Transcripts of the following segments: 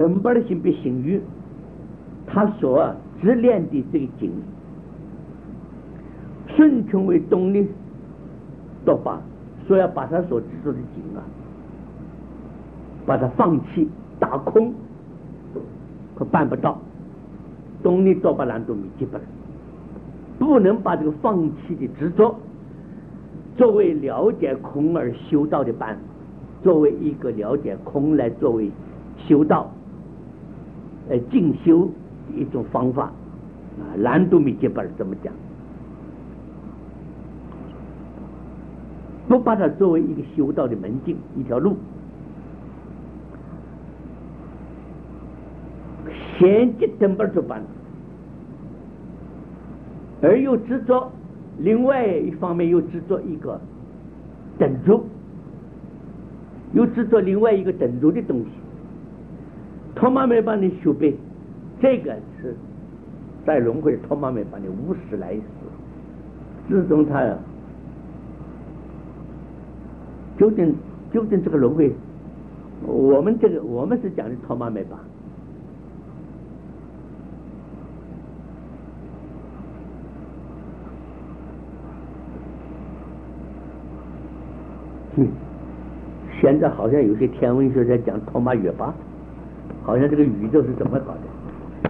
等把的性别性欲，他所执念的这个境，顺从为动力多巴，所以要把他所执着的境啊，把它放弃打空，可办不到。动力多巴难度米基本不能把这个放弃的执着作为了解空而修道的办法，作为一个了解空来作为修道进修的一种方法啊，难度米基本这么讲，不把它作为一个修道的门径一条路，先进等本就办，而又执着另外一方面又执着一个等住，又执着另外一个等住的东西，托马没把你修背，这个是在轮回托马没把你50来世，自从他究竟这个轮回，我们是讲的托马没把。现在好像有些天文学家讲托马月巴，好像这个宇宙是怎么搞的？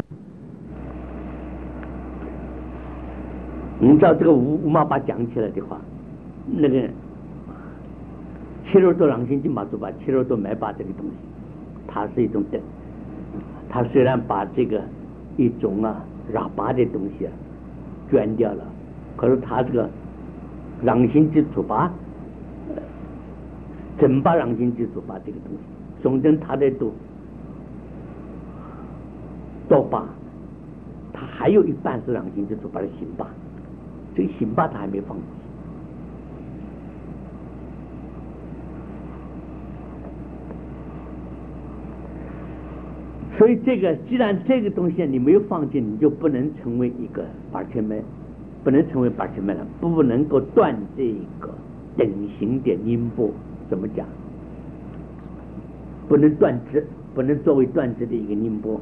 你知道这个五马巴讲起来的话，那个七罗多朗星金马祖巴七罗多买巴这个东西，它是一种等，它虽然把这个一种喇叭的东西捐掉了，可是它这个朗星之祖巴。真把让心之主把这个东西，总之他的多把，他还有一半是让心之主把的行吧，这个行吧他还没放弃。所以这个既然这个东西你没有放弃，你就不能成为一个巴切门，不能成为巴切门了，不能够断这个等型的音波。怎么讲？不能断指，不能作为断指的一个宁波。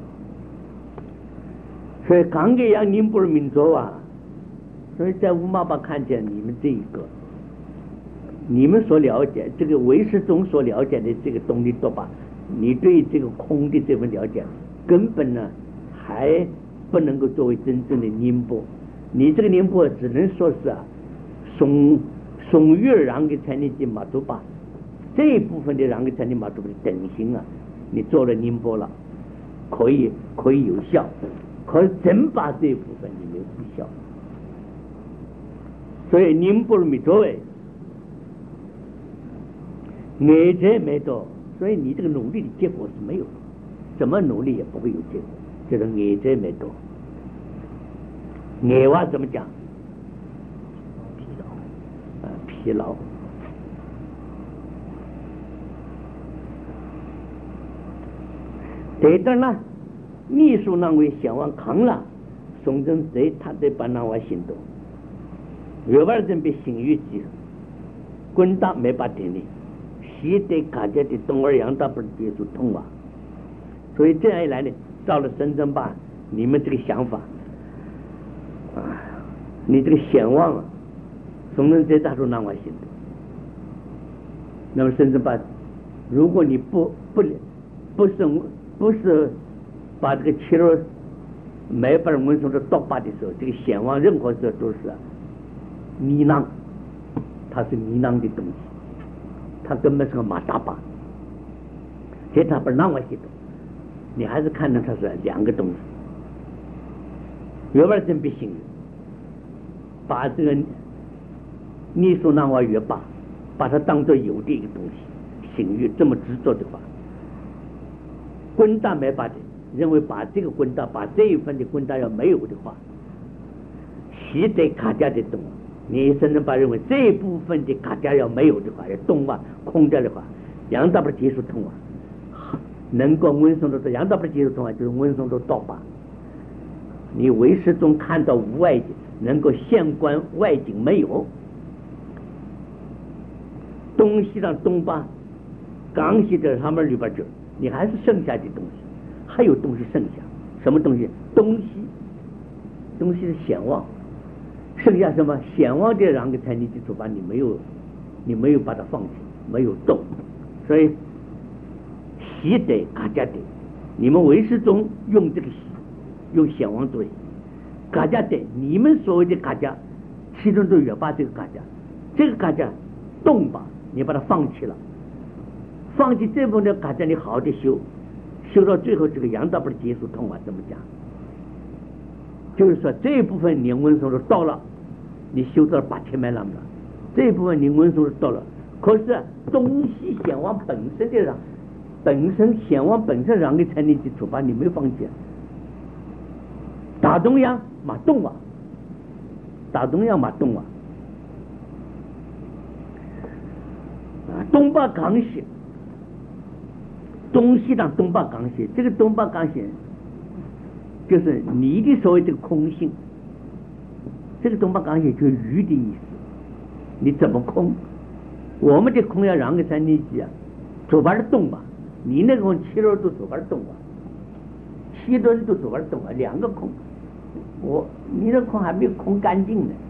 所以刚给让宁波的民族啊，所以在乌马巴看见你们这一个，你们所了解这个唯识中所了解的这个东西多吧，你对这个空的这份了解，根本呢还不能够作为真正的宁波。你这个宁波只能说是松月让给才能进马祖巴。这一部分的让给才能马祖巴的等型啊，你做了宁波了，可以有效，可是真把这一部分你没有效，所以宁波没作为，爱者没多，所以你这个努力的结果是没有的，怎么努力也不会有结果，这个爱者没多。爱话怎么讲？疲劳。这段呢，秘书那位想往扛了，宋正贼他得把那位行动，有点准备行于机，滚大没把定力，西得卡家的东二阳大不是接触通啊，所以这样一来呢，到了深圳吧，你们这个想法啊，你这个显望啊，宋正贼他说那位行动，那么深圳吧，如果你不是把这个切入没把人文松的倒把的时候，这个显望任何时候都是泥囊，它是泥囊的东西，它根本是个马扎巴，这它不是那么系统，你还是看到它是两个东西，有点真不行，把这个泥塑那瓦越把它当做有的一个东西，性欲这么执着的话。滚大没把的，认为把这个滚大，把这一份的滚大要没有的话，西得卡加的动，你甚至把认为这一部分的卡加要没有的话，要动啊空掉的话，杨大不技术通啊，能够温松的杨大不技术通啊，就是温松的倒把。你唯识中看到无外境，能够现观外境没有，东西上东巴，刚西的他们里边就。 你还是剩下的东西，还有东西剩下，什么东西？东西是显望，剩下什么？显望的两个才你基础吧，你没有把它放弃，没有动，所以习得嘎家得，你们唯识中用这个习，用显望作业，嘎家得，你们所谓的嘎家，其中都有把这个嘎家，这个嘎家动吧，你把它放弃了，放弃这部分的嘎家，你好好的修到最后，这个阳道不是结束通啊？怎么讲？就是说这一部分灵文松都到了，你修到了8000迈了，这一部分灵文松都到了。可是东西显望本身的人，本身显望本身让你才你基础吧，你没有放弃。大东洋马动啊，大东洋马动啊，东巴刚性，东西当东巴刚性，这个东巴刚性就是你的所谓这个空性，这个东巴刚性就是鱼的意思，你怎么空？我们的空要让给三年级啊，左边的动吧，你那个空7轮都左边动吧，7轮都左边动啊，两个空，你的空还没有空干净呢。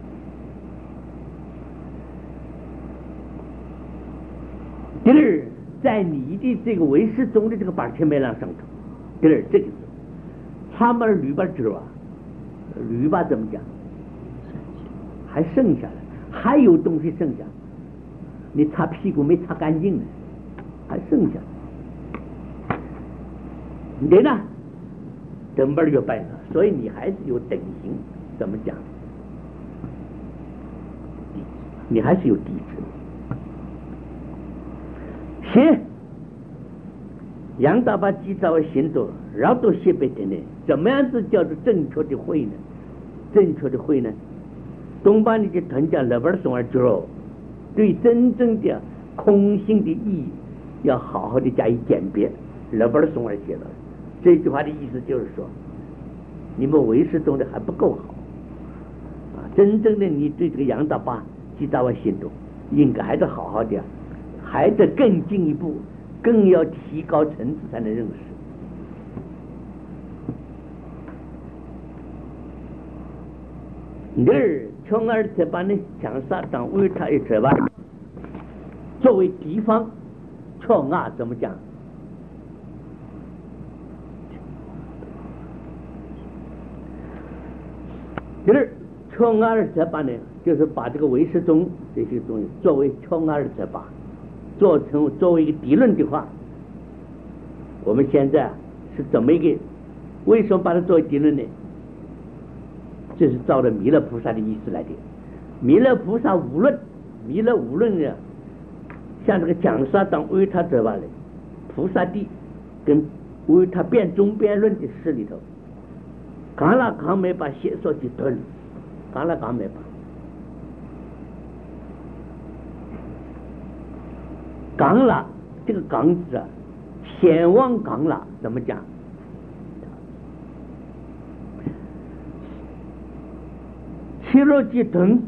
第二，在你的这个唯识中的这个8000迈上头，第二这个他们驴把纸啊，驴把怎么讲？还剩下了，还有东西剩下。你擦屁股没擦干净呢，还剩下。你呢？等本就败了，所以你还是有等型。怎么讲？你还是有地质。行，杨大把记载为行动，绕到西北的呢，怎么样子叫做正确的会呢？正确的会呢？东把你的藤家那边送而知对真正的空性的意义要好好的加以鉴别。那边松而写的这句话的意思就是说，你们唯识中的还不够好啊！真正的你对这个杨大把记载为行动，应该还是好好的，还得更进一步，更要提高层次才能认识。从而这把呢，强杀当为他一这把，作为敌方，错啊怎么讲？第二，错啊这把呢，就是把这个唯识中这些东西作为错啊这把，作为一个敌论的话，我们现在是怎么一个？为什么把它作为敌论呢？这是照着弥勒菩萨的意思来的。弥勒菩萨无论呢，像这个讲杀当为他这吧的菩萨地跟为他辩中辩论的事里头，刚了刚没把写说去吞，刚了刚没把。刚了这个刚字啊，显望刚了怎么讲？七罗基吞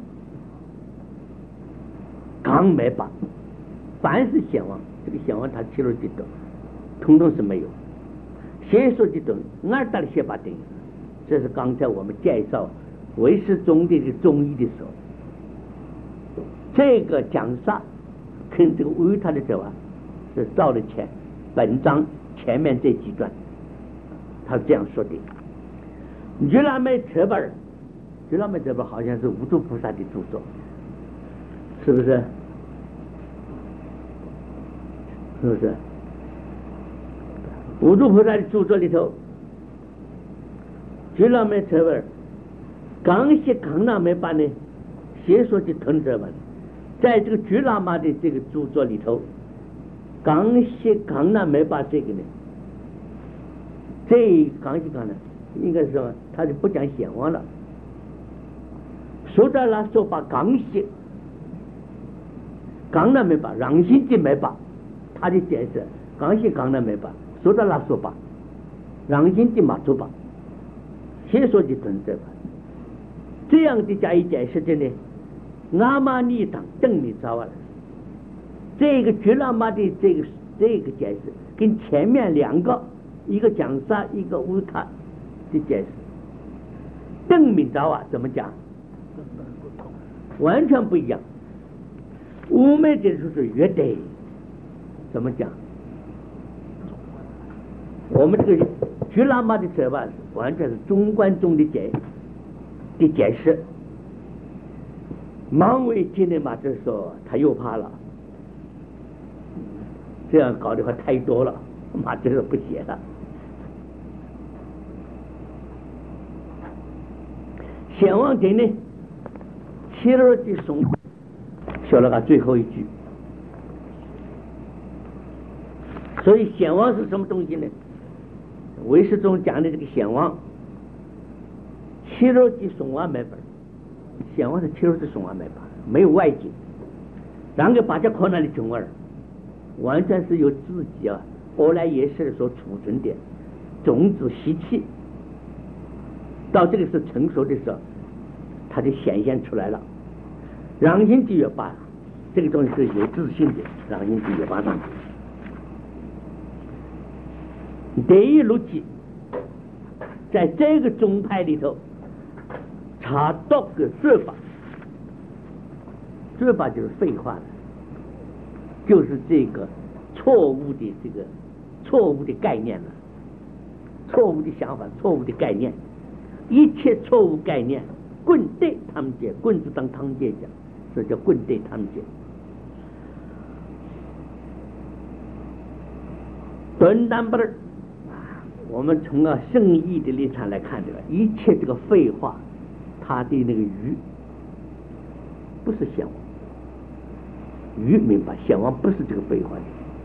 刚没把，凡是显望，这个显望它七罗基吞统统是没有。写说基吞二大的写法定，这是刚才我们介绍唯识中的这个中医的时候，这个讲杀跟这个为他的这话是照了本章前面这几段，他是这样说的。如来没这本，如来没这本好像是无著菩萨的著作，是不是？是不是？无著菩萨的著作里头，如来没这本，刚写刚那没把呢，写说的吞这本。在这个觉喇嘛的这个著作里头，刚写刚那没把这个呢，这刚写刚呢，应该是什么？他就不讲显望了。说到了说把刚写刚那没把，让心的没把，他的解释刚写刚那没把，说到了说把，让心的马祖把，写说的存在吧，这样的加以解释的呢。阿玛尼当证明早了，这个觉喇嘛的这个解释跟前面两个，一个讲杀，一个乌塔的解释。邓明昭啊，怎么讲？完全不一样。乌梅这就是乐队，怎么讲？我们这个觉喇嘛的说法完全是中观中的解释。盲为今天马这说他又怕了，这样搞的话太多了，马这是不写了。显王殿呢，切尔的松，说了个最后一句。所以显王是什么东西呢？唯识中讲的这个显王，切尔的松啊没本。显王是切尔的松啊没本，没有外境，然后把这靠那里中儿，完全是由自己啊欧莱耶识所储存的种子习气。到这个是成熟的时候，它就显现出来了。让心就要把这个东西是有自信的，让心就要把它。第一逻辑，在这个宗派里头，查到个说法，说法就是废话的，就是这个错误的概念了，错误的想法，错误的概念。一切错误概念，棍对他们讲，棍子当汤界讲，这叫棍对他们讲。短单不是，我们从圣义的立场来看这个，一切这个废话，他的那个愚，不是显王，愚明白，显王不是这个废话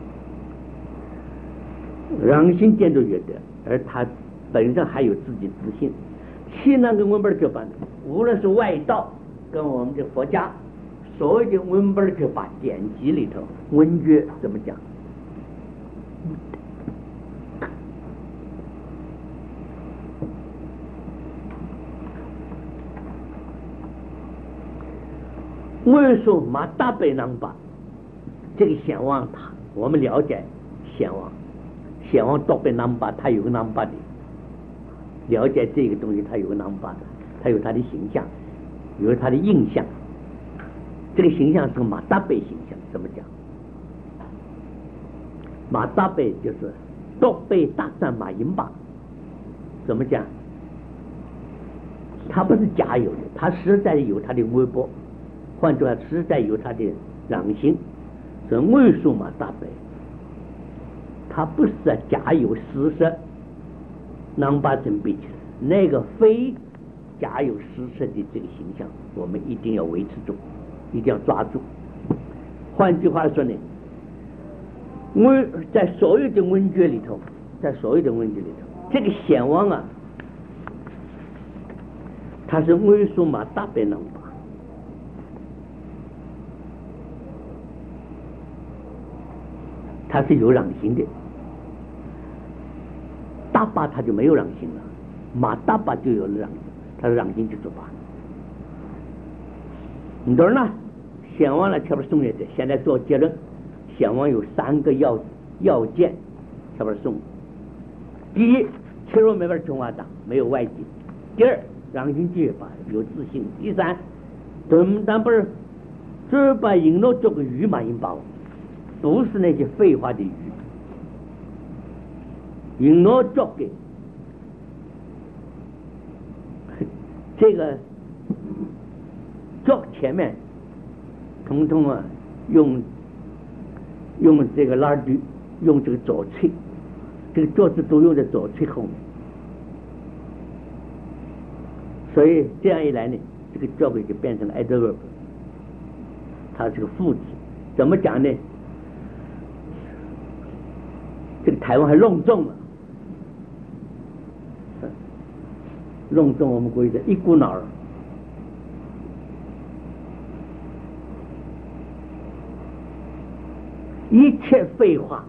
的，让心见着觉得，而他本身还有自己自信。西南跟文本就办，无论是外道跟我们的佛家，所谓的文本就把典籍里头文诀怎么讲？为什么马大贝能把这个显王他，我们了解显王大贝能把他有个能把的。了解这个东西，它有个能把的，它有它的形象，有它的印象。这个形象是马大贝形象，怎么讲？马大贝就是多贝大战马银巴，怎么讲？它不是假有的，它实在有它的微博，换句话，实在有它的狼性，是为什么马大贝？它不是假有实实。能把准备起来，那个非假有实质的这个形象，我们一定要维持住，一定要抓住。换句话说呢，在所有的文诀里头，这个显王啊，他是为什么大白能把？他是有狼性的。大巴他就没有狼性了，马大巴就有了狼性，他的狼性就作罢。你懂呢？显王呢，前边送来的，现在做结论，显王有3个要件，前边送。第一，切入没法中华党，没有外境；第二，狼性就罢，有自信；第三，但不是只把引路做个鱼马引包，不是那些废话的鱼。引我做给这个做前面，统统啊用这个拉锯，用这个左腿，这个做字都用在左腿后面，所以这样一来呢，这个做给就变成了 adverb， 它是个副词，怎么讲呢？这个台湾还隆重了。弄中我们国家一股脑儿，一切废话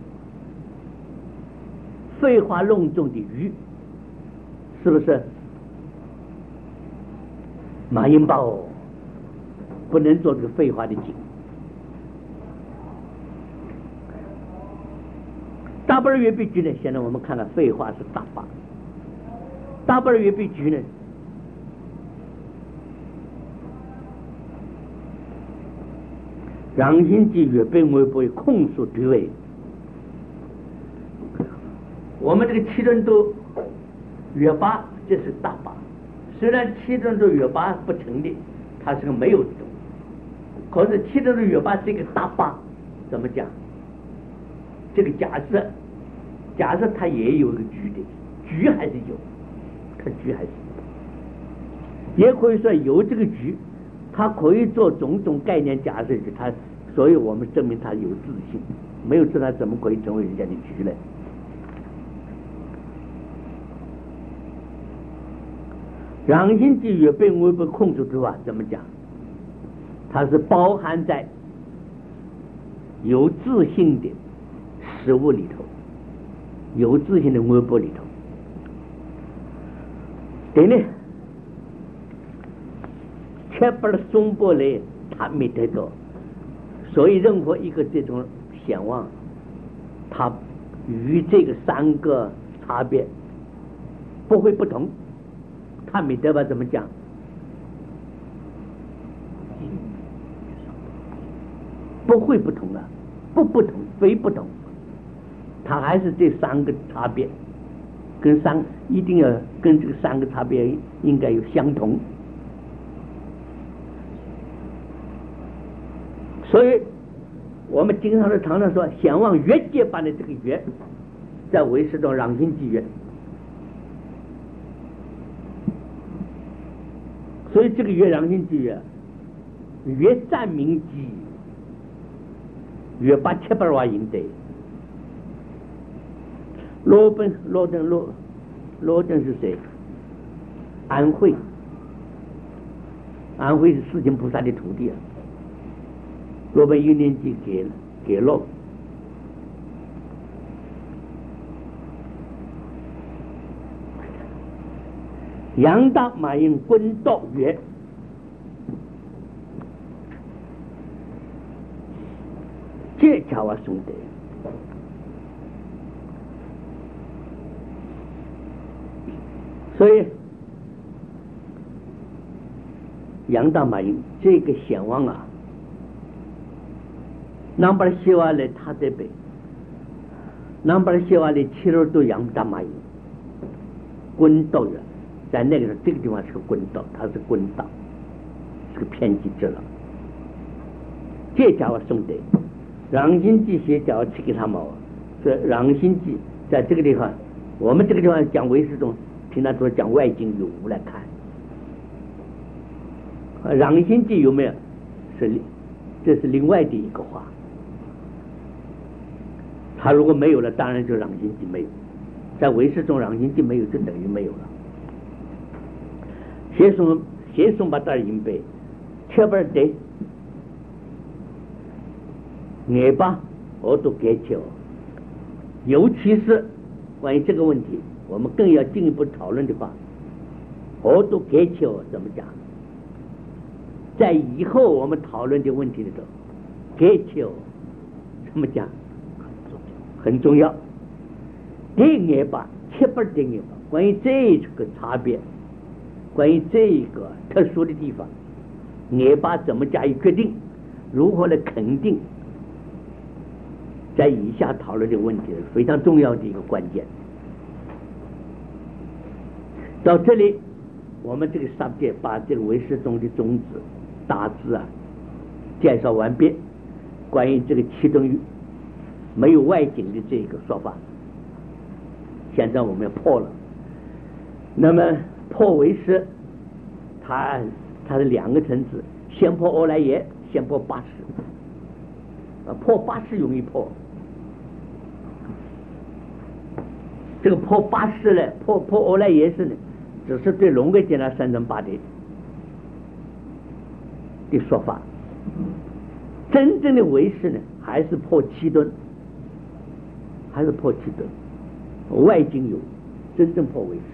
弄中的鱼，是不是？马英宝不能做这个废话的景。 大不二约必居呢？现在我们看看废话是大八，大不二约必居呢？让心机越被我不会控诉对位。我们这个七顿都约八，这是大八。虽然七顿都约八不成立，它是个没有的东西，可是七顿都约八是一个大八，怎么讲？这个假设它也有一个局的，局还是有，它局还是有，也可以说有这个局。它可以做种种概念假设，它，所以我们证明它有自信，没有自它怎么可以成为人家的局呢？让心机越被我被控制住啊，怎么讲？它是包含在有自信的事物里头，有自信的微博里头。对呢？切不了松波来，他没得到，所以任何一个这种显望，它与这个三个差别不会不同，他没得吧？怎么讲？不会不同的，不同，非不同，它还是这三个差别，一定要跟这个三个差别应该有相同。所以我们经常说显望越界般的这个越，在唯识中让心即越，所以这个越让心即越，越占名机，越把七百万赢得。罗登是谁？安慧是四亲菩萨的徒弟啊。罗本1年级给了杨大马英滚道曰：这叫我兄弟。所以杨大马英这个显望啊，南边西瓦来他这边，南边西瓦来七楼都杨大马英滚道员，在那个时候这个地方是个滚道，它是滚道，是个偏激之了。这家伙兄弟，让心记写叫吃给他毛，所以让心记在这个地方，我们这个地方讲唯识中，平常都是讲外境有无来看。让心记有没有？这是另外的一个话。他如果没有了，当然就让心记没有。在唯识中，让心记没有，就等于没有了。写送把这银杯，切不得，眼巴我都给求。尤其是关于这个问题，我们更要进一步讨论的话，我都给求怎么讲？在以后我们讨论的问题的时候，给求怎么讲？很重要。对眼巴，切不对眼巴，关于这个差别，关于这个特殊的地方，眼巴怎么加以决定，如何来肯定，在以下讨论的问题是非常重要的一个关键。到这里，我们这个subject把这个唯识中的宗旨大致介绍完毕。关于这个七顿欲没有外境的这个说法，现在我们要破了。那么破唯识，它是两个层次，先破欧莱耶，先破八识。破八识容易破，这个破八识呢，破欧莱耶识呢，只是对龙格简单三乘八的说法。真正的唯识呢，还是破七顿，外境有，真正破唯识。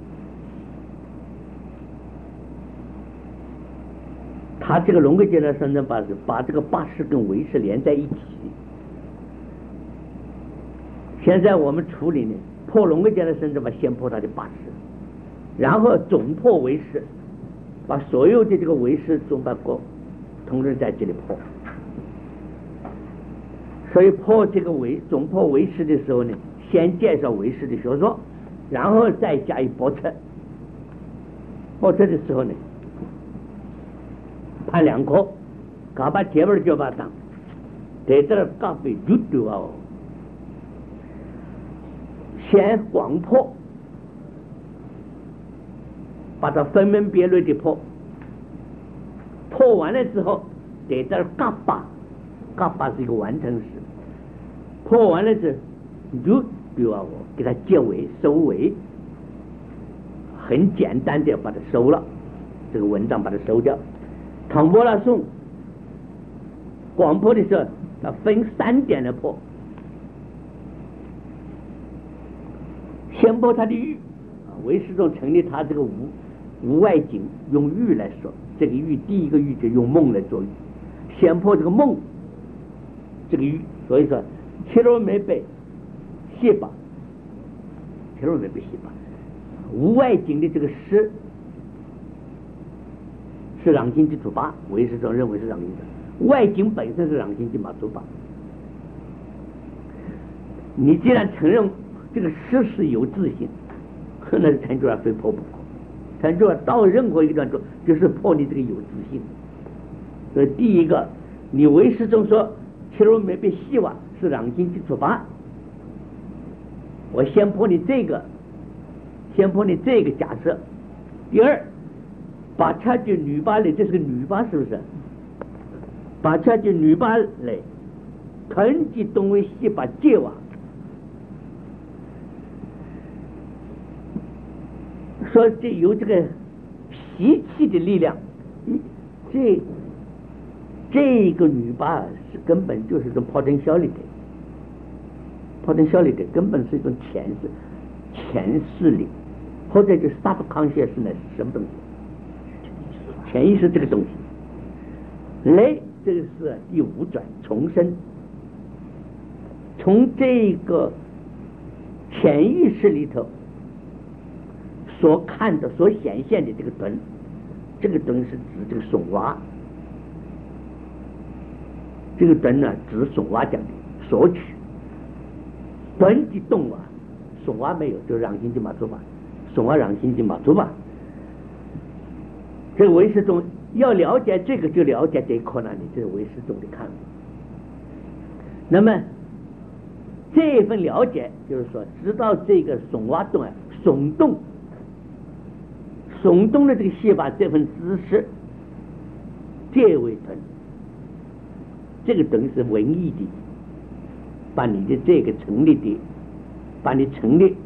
他这个龙格简单三乘八是把这个八识跟唯识连在一起， 现在我们处理呢，破龙个界的绳子，先破它的八识，然后总破为识，把所有的这个为识总把过同时在这里破。所以破这个总破为识的时候呢，先介绍为识的学说，然后再加以驳斥。驳斥的时候呢，判两科，搞把结本就把当，在这儿搞被就丢啊！先广破，把它分门别类的破，破完了之后，在这儿嘎巴是一个完成式，破完了之后就丢啊！我给它结尾收尾。很简单的把它收了，这个文章把它收掉。唐波拉颂广破的时候，它分3点来破。先破它的欲，唯识中成立它这个无外境，用欲来说，这个欲第一个欲就用梦来做欲，先破这个梦这个欲，所以说七罗没被卸吧，七罗没被卸吧。无外境的这个识是让心之主八，唯识中认为是让心的，外境本身是让心之马主八。你既然承认这个识是有自性，那陈主任非破不可。陈主任到任何一段中就是破你这个有自性。所以第一个，你唯识中说七罗没被细瓦是让心之主八，我先破你这个。先破你这个假设。第二，把恰就女八类，这是个女八是不是？把恰就女八类，肯即东为西把界瓦，说这有这个习气的力量，这个女八是根本就是一种炮灯效力的，炮灯效力的根本是一种前世力。或者就是 subconscious 呢是什么东西？潜意识这个东西。雷这个是第5转重生，从这个潜意识里头所看的、所显现的这个墩，这个墩是指这个怂娃，这个墩呢指怂娃讲的索取，墩的动啊，怂娃没有，就让心就马祖吧。总要让心经马祖吧，这个唯识中要了解这个，就了解这一课那里，这是唯识中的看法。那么这份了解，就是说，知道这个耸挖动啊，耸动的这个戏法，这份知识，这为等，这个等是文艺的，把你的这个成立的，把你成立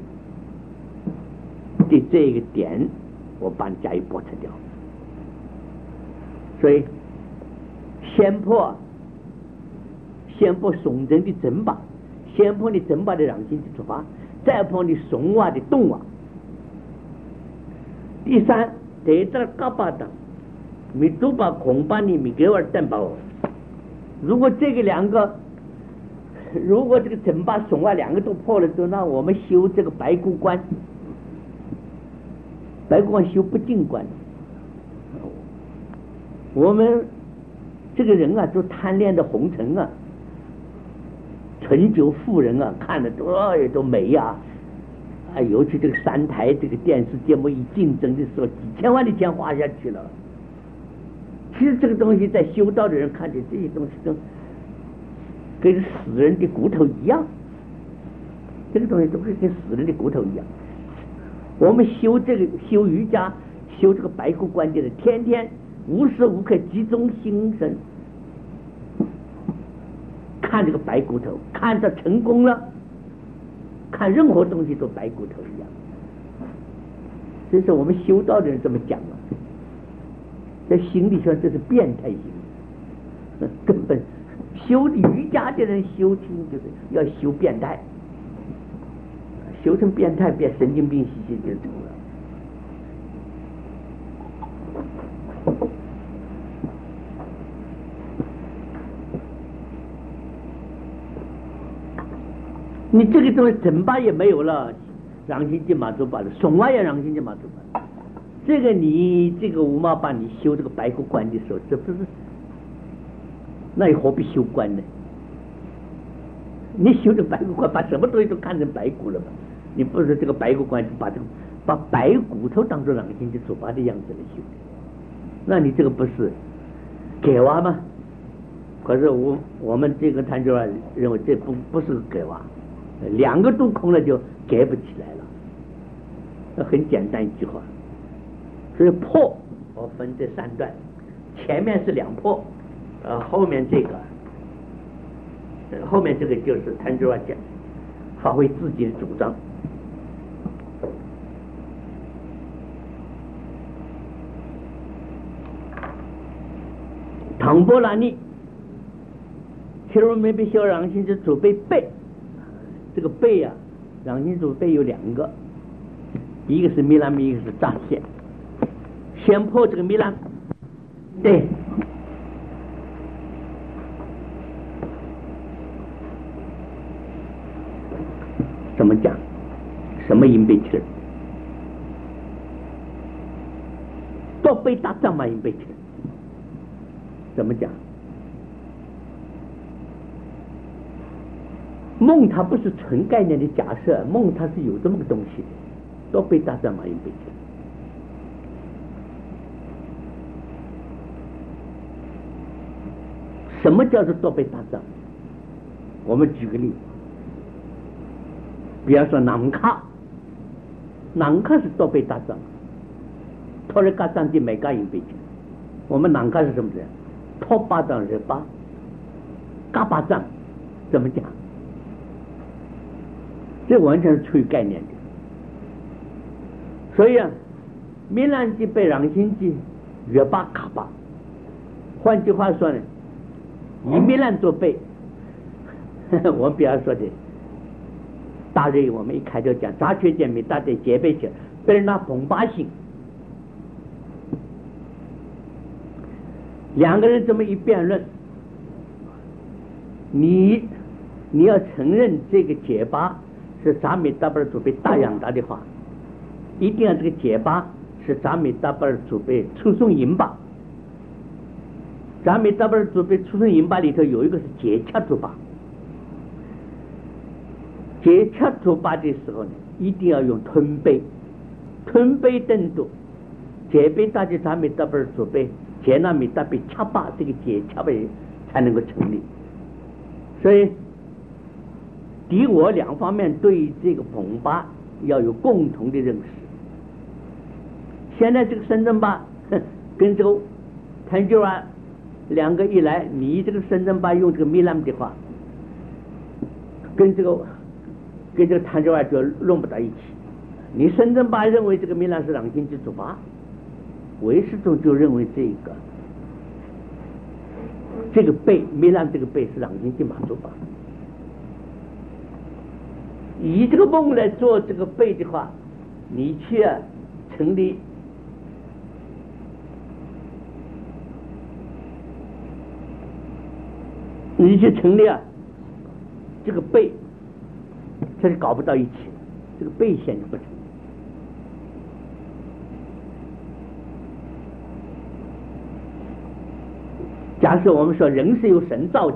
的这个点，我把你加以驳斥掉。所以先破耸人的整把，先破你整把的让心的出发，再破你耸瓦的动瓦。第三，得这嘎巴的，你都把恐怕你没给我担保。如果这个两个，如果这个整把耸瓦两个都破了之后，那我们修这个白骨观，白骨观修不净观。我们这个人啊，就贪恋的红尘啊，纯酒妇人啊，看的都美呀、啊，尤其这个3台这个电视节目一竞争的时候，几千万的钱花下去了。其实这个东西在修道的人看见这些东西都跟死人的骨头一样，这个东西都是跟死人的骨头一样。我们修瑜伽，修这个白骨观的人，天天无时无刻集中心神看这个白骨头，看着成功了，看任何东西都白骨头一样。这是我们修道的人这么讲啊，在心理上这是变态心理，根本修瑜伽的人修心就是要修变态，修成变态变神经病兮兮就成了。 你这个东西整把也没有了，让心经马祖把了，送完也让心经马祖把。这个你这个五毛八，你修这个白骨观的时候，这不是？那你何必修观呢？你修这个白骨观，把什么东西都看成白骨了嘛？你不是这个白骨观，把白骨头当做让心经祖巴的样子来修的，那你这个不是改挖吗？可是我们这个谭教授认为这不是改挖，两个都空了就改不起来了。那很简单一句话，所以破我分这三段，前面是两破，后面这个就是谭教授讲发挥自己的主张。唐波拉尼，其中没必修让心之主被背，这个背啊，让心主背有两个，一个是米兰，一个是乍现。先破这个米兰，对，怎么讲？什么阴背气儿？多背大藏嘛阴背气儿。怎么讲？梦它不是纯概念的假设，梦它是有这么个东西的，多被大藏马云背起来。什么叫做多被大藏？我们举个例子，比方说南卡是多被大藏，托尔嘎藏的每个人背起来。我们南卡是什么人？托巴藏日巴，嘎巴藏怎么讲？这完全是出于概念的。所以啊，米兰吉被让心吉约巴卡巴，换句话说呢，以米兰做背，我比方说的大瑞，我们一开就讲杂缺见米大的结背起，被人拿捧巴性。两个人这么一辩论，你要承认这个结巴是扎米达巴尔祖辈大养大的话，一定要这个结巴是扎米达巴尔祖辈出送引巴。扎米达巴尔祖辈出送引巴里头有一个是结恰祖巴，结恰祖巴的时候呢，一定要用吞背登度，结背大的扎米达巴尔祖辈。结那米大被恰巴，这个结恰巴才能够成立。所以敌我两方面对于这个捧巴要有共同的认识。现在这个深圳巴跟这个谭九啊两个一来，你这个深圳巴用这个米兰的话，跟这个谭九啊就弄不到一起。你深圳巴认为这个米兰是让心之主巴。唯识宗就认为这个背米兰这个背是让心经马祖巴，以这个梦来做这个背的话，你去成立这个背，这是搞不到一起，这个背线就不成。假设我们说人是由神造的，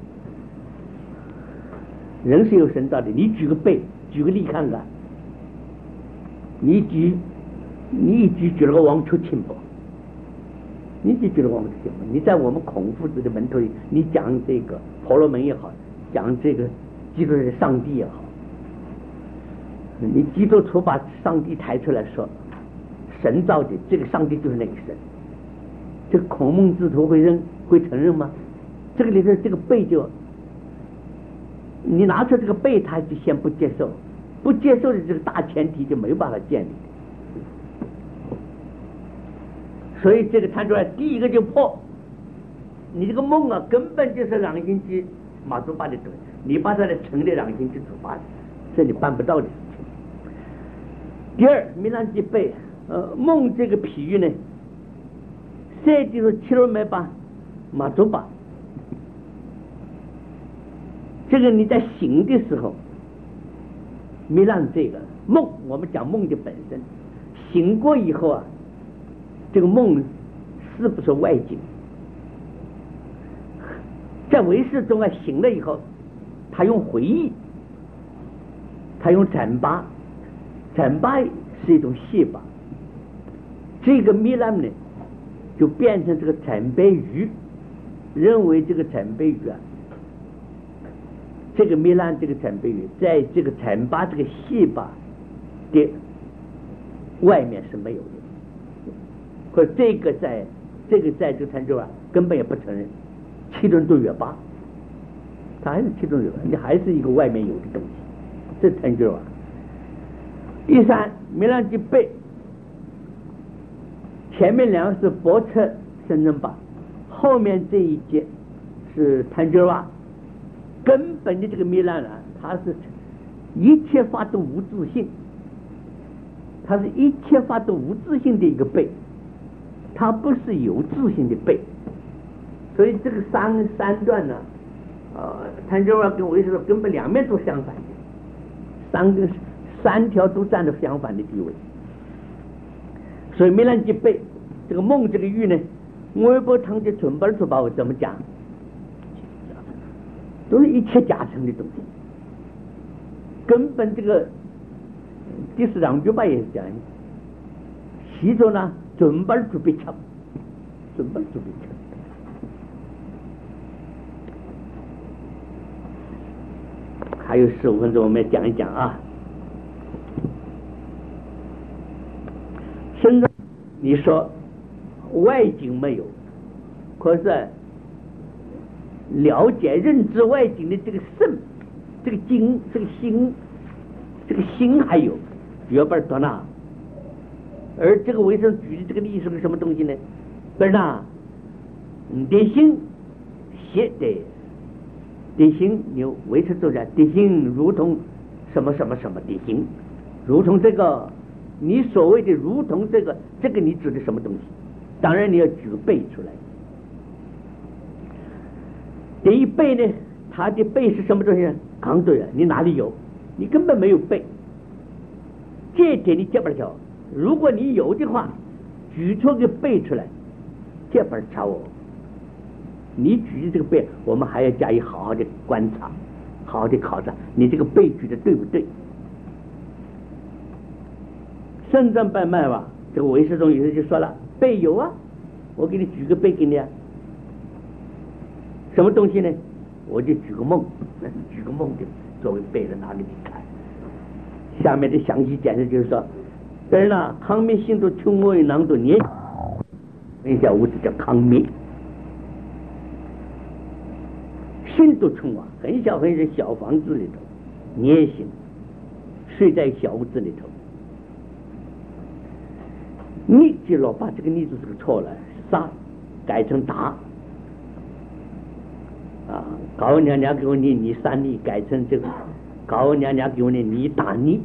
你举个背，举个例看看，你一举了个王出清不？你就举了王出清不？你在我们孔夫子的门头里，你讲这个婆罗门也好，讲这个基督的上帝也好，你基督徒把上帝抬出来说神造的，这个上帝就是那个神，这个孔孟之徒会承认吗？这个里头这个背就，你拿出这个背，他就先不接受的这个大前提就没有办法建立。所以这个看出来，第一个就破，你这个梦啊，根本就是让心机马祖巴的东西，你把它来成立让心机主巴，这你办不到的事情。第二，米兰基背梦这个比喻呢，这就是七罗梅巴。马祖巴，这个你在醒的时候， 没让这个梦，我们讲梦的本身，醒过以后啊，这个梦是不是外境？在唯识中啊，醒了以后，他用回忆，他用展巴，展巴是一种戏法，这个糜烂呢，就变成这个展杯鱼，认为这个展杯鱼啊，这个糜烂这个展杯鱼，在这个展巴这个戏法的外面是没有的，可这个在这个禅宗啊，根本也不承认。七轮度月八，它还是七轮月八，你还是一个外面有的东西，这成就啊。第三，糜烂即背，前面两个是佛测生人法，后面这一节是贪究啊。根本的这个糜烂啊，它是一切法都无自性，它是一切法都无自性的一个背，它不是有自性的背。所以这个三段呢，贪究啊跟唯识根本两面都相反的，三条都占着相反的地位。所以糜烂即背，这个梦这个欲呢，微波堂的准本出把我怎么讲？都是一切假成的东西。根本这个第四章句吧也是这样，其中呢准本出被抢，准本出被抢。还有15分钟，我们来讲一讲啊。现在你说外境没有，可是了解认知外境的这个肾、这个精、这个心还有约本多纳。而这个维生举的这个例是个什么东西呢？本纳，你的心写的。地心，你维持住在地心，如同什么什么什么地心，如同这个，你所谓的如同这个你指的什么东西？当然你要举个背出来。第一背呢，它的背是什么东西呢？刚对了，你哪里有？你根本没有背，这一点你接不了。如果你有的话，举出个背出来，这本查我。你举的这个背，我们还要加以好好的观察，好好的考察，你这个背举的对不对？圣正半脉吧，这个唯识中有人就说了，背有啊，我给你举个背给你啊。什么东西呢？我就举个梦，举个梦的作为背的拿给你看。下面的详细解释就是说，当然康灭心都穷我与囊都捏，那小屋子叫康灭。心都冲啊，很小很小小房子里头，捏心睡在小屋子里头。你记了，把这个逆字这个错了，杀改成打啊！高娘娘给我念你杀你，改成这个高娘娘给我念你打你，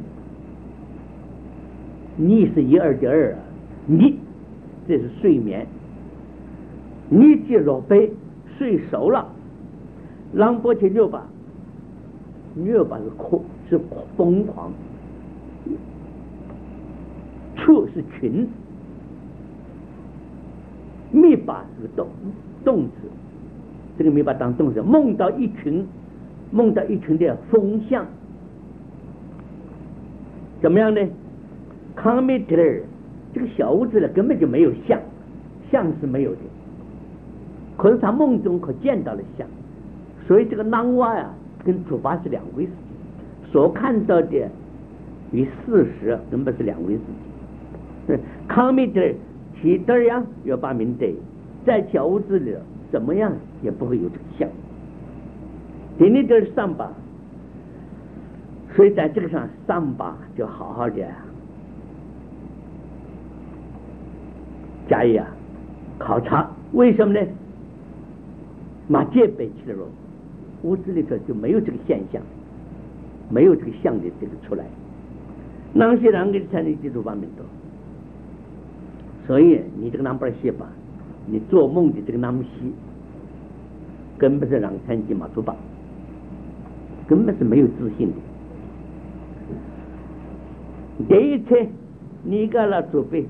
你是一二的二啊，你这是睡眠，你记了背睡熟了。朗波切六把是疯狂，处是群，密把是个动词，这个密把当动词，梦到一群的风象，怎么样呢？康密特尔这个小屋子呢根本就没有相是没有的，可是他梦中可见到了相。所以这个囊蛙呀，跟主法是两回事情，所看到的与事实根本是两回事情。康密的其德样要把明对，在小屋子里怎么样也不会有这个相。第二个是上把，所以在这个上上把就好好的加以考察，为什么呢？马戒北去了，屋子里头就没有这个现象，没有这个相的这个出来。那些人给才能记住把门多，所以你这个南巴西吧，你做梦的这个南西，根本是让参及马祖吧，根本是没有自信的。 第一次你个了准备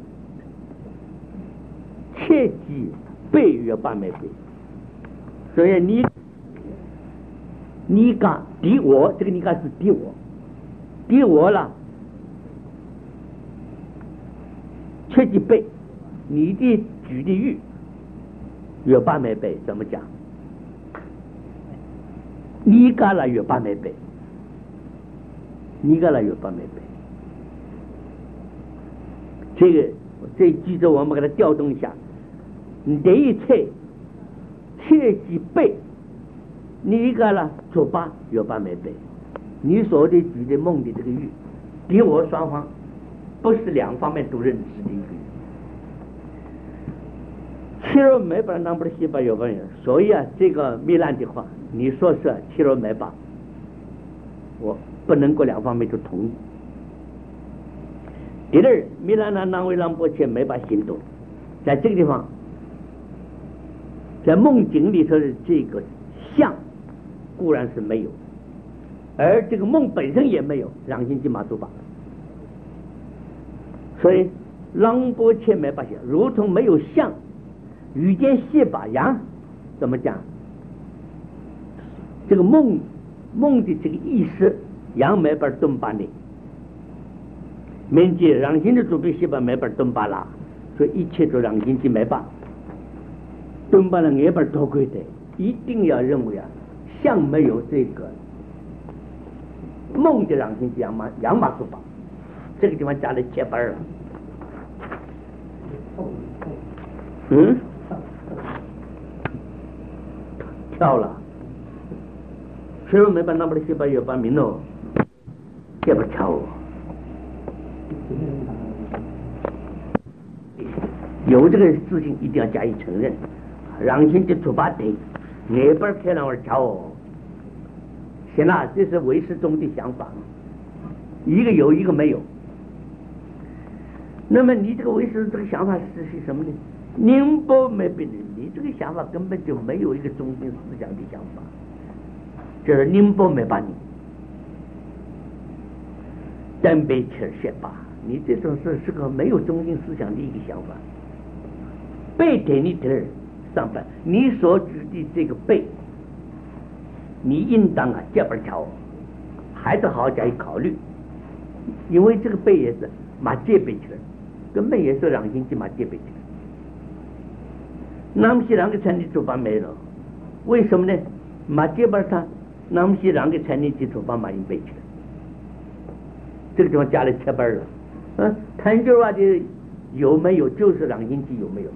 切记背约八枚背，所以你个敌我，这个你个是敌我了，切记背你的举的玉约八枚背怎么讲？你个了约八枚背，你个了约八枚背。这记着我们给它调动一下，你这一切切记背，你一个了做八约八枚背，你所的举的梦的这个玉，敌我双方不是两方面都认识的一个玉。七罗没把那不是西巴有个人，所以啊，这个糜烂的话，你说是七罗没把，我不能够两方面都同意。第二，糜烂呢，让为让波切没把行动，在这个地方，在梦境里头的这个相固然是没有，而这个梦本身也没有，让心即马祖巴，所以让波切没把相，如同没有相。遇见谢把羊怎么讲？这个梦的这个意识，羊没法动把你，面积让心的主被谢把没法动把啦，所以一切都让心的没把动把了，没法多亏的，一定要认为啊，像没有这个梦的让心的羊马主把，这个地方加了切板了，跳了，虽然没把那么的西巴有把名喽，也不跳哦。有这个事情一定要加以承认，让心的出发点，也不是开朗而跳哦。行了，这是唯识中的想法，一个有，一个没有。那么你这个唯识这个想法是什么呢？宁波没病人，你这个想法根本就没有一个中心思想的想法，就是宁波没把你单被切切吧，你这种是个没有中心思想的一个想法。背给你的上班，你所指的这个背，你应当啊这边瞧，还是好好加以考虑，因为这个背也是马借背起来，根本也是让心去马借背起来。那么些两个产地做法没了，为什么呢？马这边他那么些两个产地基础把马引背起来，这个地方加了切班了。谈究话的有没有，就是让心机有没有。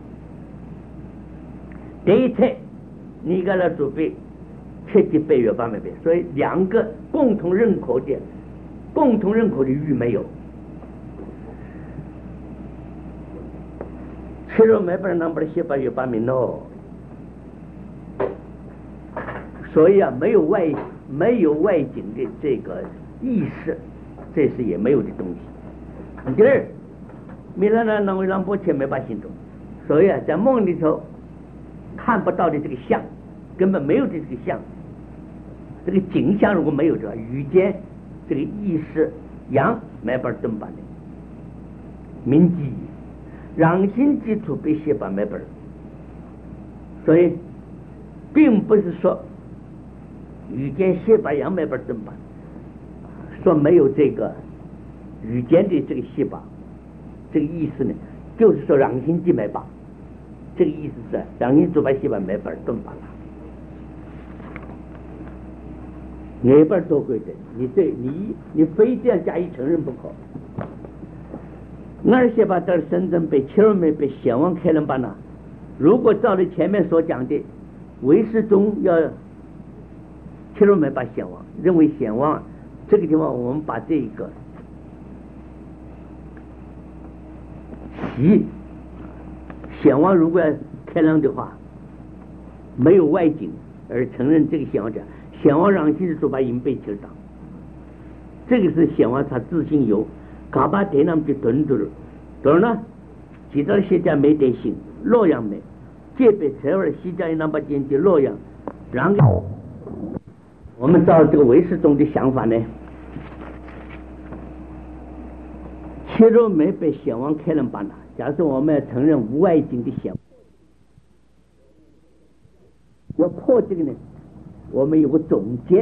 第一次你给他准备切记背约八枚背，所以两个共同认可的玉没有。切若没本能不是写把约八名喽，所以啊，没有外景的这个意识，这是也没有的东西。第二，米兰呢，让让波切没把行动，所以啊，在梦里头看不到的这个相，根本没有的这个相，这个景象如果没有的话，遇见这个意识阳没法动把的，铭记。让心基础被写把没本，所以并不是说遇见写把阳没本怎么办？说没有这个遇见的这个写把，这个意思呢，就是说让心基没把，这个意思是让心主把写把没本怎么办了？没本多贵的，你非这样加以承认不可。那些把到深圳被切尔没被显望开人吧呢？如果照着前面所讲的唯识中要切尔没把显望，认为显望这个地方我们把这个习显望如果要开量的话，没有外景而承认这个显望者，显望让心是说把银被切挡，这个是显望他自信有。卡巴台南的屯土，当然呢，其他学家没得行，洛阳没，这边才会西家那么间的洛阳，然后我们照这个唯识中的想法呢， 切肉没被显王开人把拿。假设我们要承认无碍经的显，要破这个呢，我们有个总结，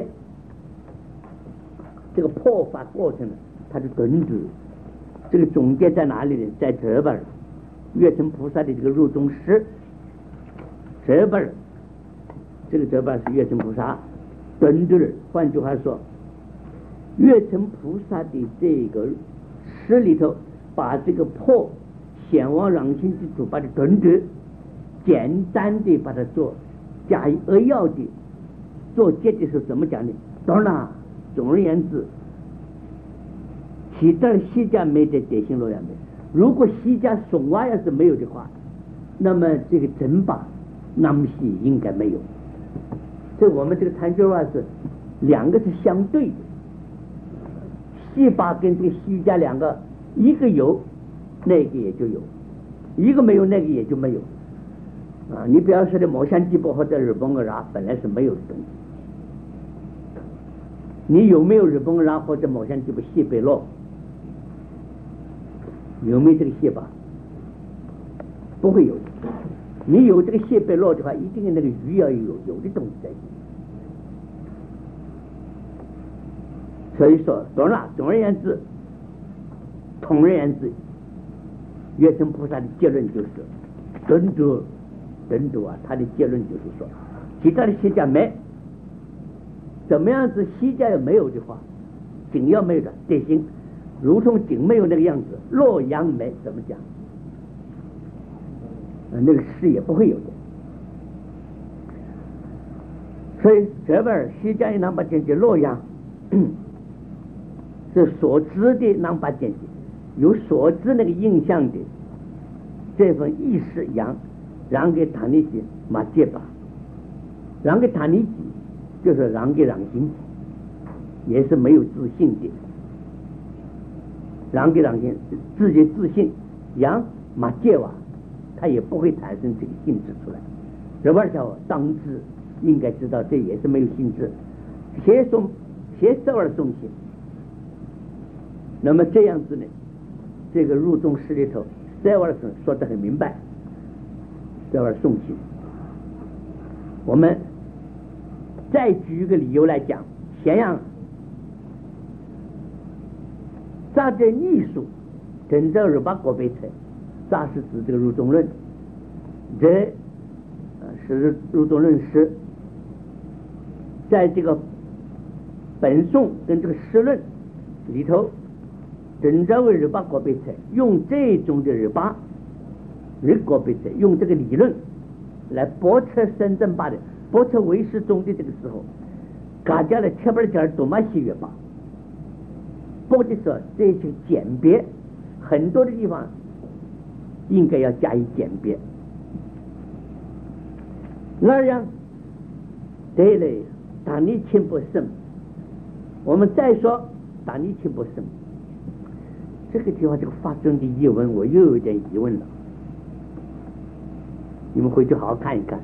这个破法过程呢，它的准则，这个总结在哪里呢？在这本月城菩萨的这个入中诗，这本是月城菩萨准则。换句话说，月城菩萨的这个诗里头，把这个破显王让心之主把的准则简单的把它做加以扼要的做结的时候怎么讲呢？当然了，总而言之，其他的西家没得德行洛阳没。如果西家松瓦要是没有的话，那么这个真把那么西应该没有。所以我们这个禅教啊是两个是相对的，西巴跟这个西家两个，一个有那个也就有，一个没有那个也就没有啊。你不要说的毛山地波或者日本个啥本来是没有的东西，你有没有日本人或者毛山地波西北洛？有没有这个蟹吧？不会有的。你有这个蟹被落的话，一定那个鱼要有的东西在。所以说，总而言之，统而言之，月城菩萨的结论就是真主啊，他的结论就是说，其他的西家没怎么样子，西家要没有的话，景要没有的德行。如同景没有那个样子，洛阳没怎么讲？那个事也不会有的。所以这本西家的南巴见解，洛阳是所知的南巴见解，有所知那个印象的这份意识让给塔尼吉马杰巴，让给塔尼吉就是让给让心，也是没有自信的。让给让心，自己自信，让马介瓦，他也不会产生这个性质出来。这玩意儿当知应该知道，这也是没有性质，写这玩送信。那么这样子呢，这个入中诗里头，这玩意儿说得很明白，这玩意儿送信。我们再举一个理由来讲，咸阳。咋的艺术，真正是把国被拆，咋是指这个入中论？这是入中论诗，在这个本颂跟这个诗论里头，真正为日巴国被拆，用这种的日国被拆，用这个理论来驳斥深圳吧的，驳斥唯识宗的这个时候，大家的切本儿多么喜悦吧。或者说这些简别，很多的地方应该要加以简别。那样对嘞，大逆亲不胜。我们再说大逆亲不胜，这个地方这个发生的疑问，我又有点疑问了。你们回去好好看一看。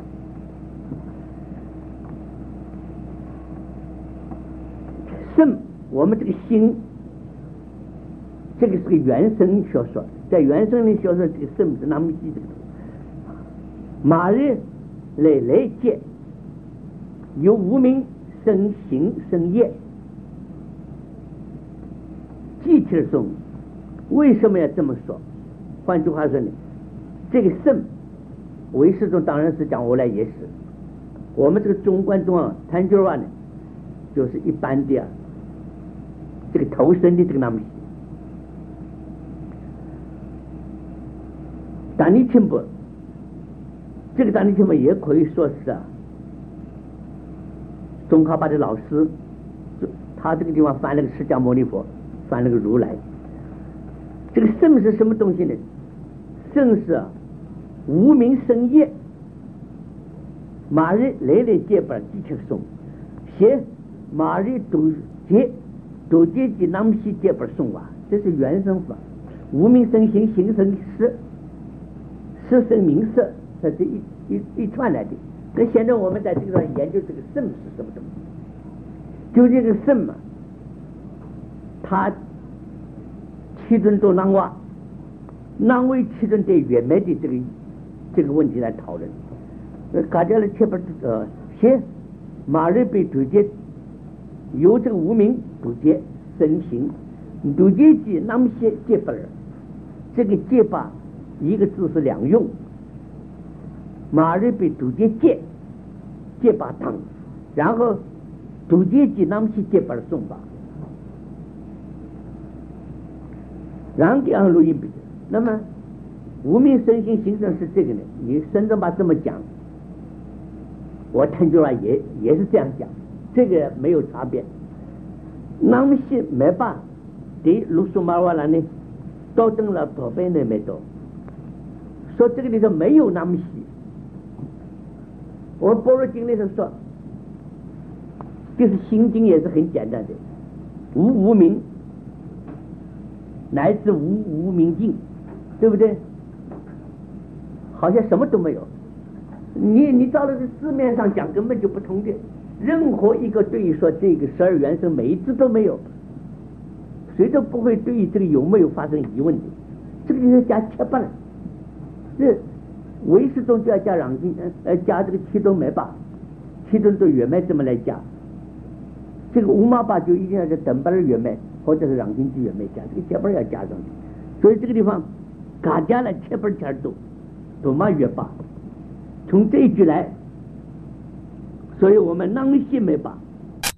胜，我们这个心。这个是个原生小说，在原生的小说这个圣是那么记这个马日累界由无名生行生业，具体的说，为什么要这么说？换句话说呢，这个圣唯识中当然是讲我来也是，我们这个中观中啊，探究啊呢，就是一般的这个投身的这个那么。大逆亲不，这个大逆亲不也可以说是宗喀巴的老师，他这个地方翻了个释迦牟尼佛，翻了个如来。这个圣是什么东西呢？圣是无名生业，马日累界本地切颂，写马日都结及南西界本颂啊，这是原生法，无名生行，行生识。色声名色，它是一串来的。那现在我们在这个上研究这个圣是什么东西？就这个圣嘛，它其七尊都啷哇，啷为七尊对圆满的这个问题来讨论。大家来切不写马日被独结，由这个无名独结身形，独结记那么些结本，这个结巴一个字是两用，马日被独结结巴当，然后独结记那么些结本送吧。然后这样录音笔，那么无名身心形成是这个呢？你深圳把这么讲，我听出来也是这样讲，这个没有差别。那么些没办对卢苏马瓦兰呢，都登了多倍呢没多，说这个里头没有那么细。我般若经里头说，就是心经也是很简单的，无名。乃至无明尽，对不对？好像什么都没有。你照了这字面上讲，根本就不同的。任何一个对于说这个12元神每一字都没有，谁都不会对于这个有没有发生疑问的。这个就是加切半了。这唯识中就要加朗经，加这个七宗没吧，七宗都圆满这么来加。这个五马八就一定要是等半的圆满。或者是让经济也没加，这个切本要加上去，所以这个地方大家来切本切都嘛越罢。从这一句来，所以我们囊心没罢，